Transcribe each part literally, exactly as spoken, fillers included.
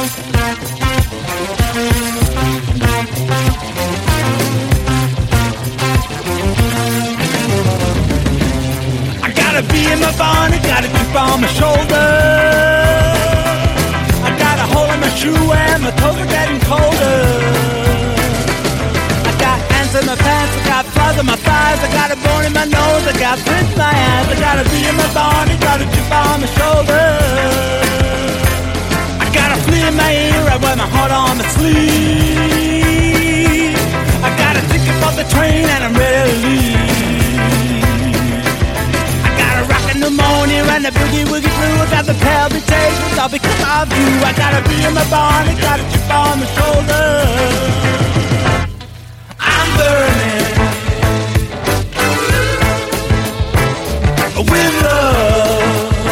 I gotta be in my barn, I got a chip on my shoulder. I got a hole in my shoe and my toes are getting colder. I got ants in my pants, I got flies on my thighs, I got a bone in my nose, I got prints in my hands. I gotta be in my barn, I got a chip on my shoulder. I got a flea in my ear, I wear my heart on my sleeve. I got a ticket for the train and I'm ready to leave. I got a rockin' pneumonia and a boogie woogie blue. I got the palpitations all because of you. I gotta be in my barn, I got a chip on my shoulder. I'm burning with love.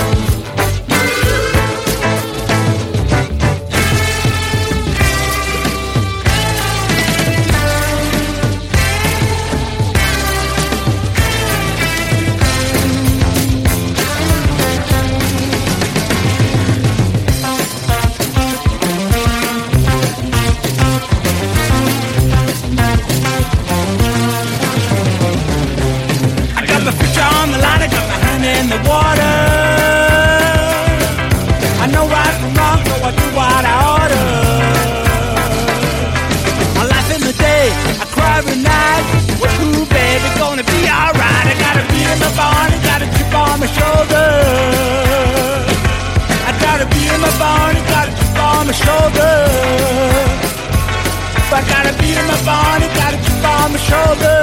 In the water, I know right from wrong, so I do what I order. I laugh in the day, I cry every night. Woohoo, baby, gonna be alright. I gotta be in the barn, I got a chip on my shoulder. I gotta be in the barn, I got a chip on my shoulder. I gotta be in my barn, I got a chip on my shoulder.